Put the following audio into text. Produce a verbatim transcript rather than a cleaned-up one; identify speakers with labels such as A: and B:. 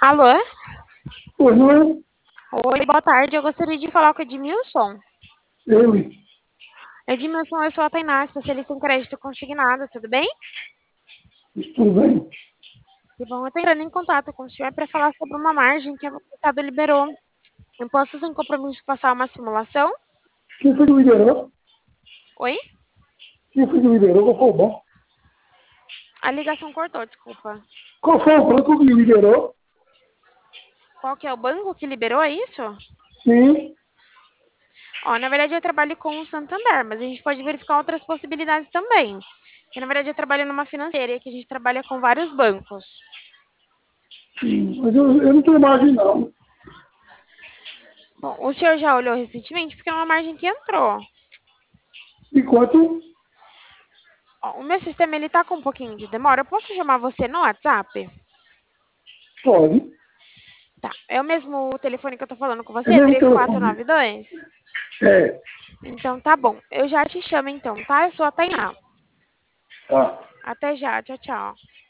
A: Alô?
B: Pois não é?
A: Oi, boa tarde. Eu gostaria de falar com o Edmilson.
B: Eu,
A: Edmilson, eu sou a Tainá, especialista em crédito consignado, tudo bem?
B: tudo bem?
A: Que bom, eu estou entrando em contato com o senhor para falar sobre uma margem que o Estado liberou. Eu posso, sem compromisso, passar uma simulação?
B: Quem foi que liberou?
A: Oi?
B: Quem foi que liberou? Qual foi o banco?
A: A ligação cortou, desculpa.
B: Qual foi o banco que liberou?
A: Qual que é o banco que liberou, é isso?
B: Sim.
A: Ó, na verdade, eu trabalho com o Santander, mas a gente pode verificar outras possibilidades também. Porque, na verdade, eu trabalho numa financeira e aqui a gente trabalha com vários bancos.
B: Sim. Mas eu, eu não tenho margem, não.
A: Bom, o senhor já olhou recentemente? Porque é uma margem que entrou.
B: Enquanto
A: Ó, o meu sistema ele tá com um pouquinho de demora. Eu posso chamar você no WhatsApp?
B: pode.
A: Tá. É o mesmo telefone que eu tô falando com
B: É
A: você?
B: mesmo
A: três quatro
B: telefone.
A: nove dois.
B: É.
A: Então tá bom. Eu já te chamo então, tá? Eu sou a Tainá.
B: Tá.
A: Até já. Tchau, tchau.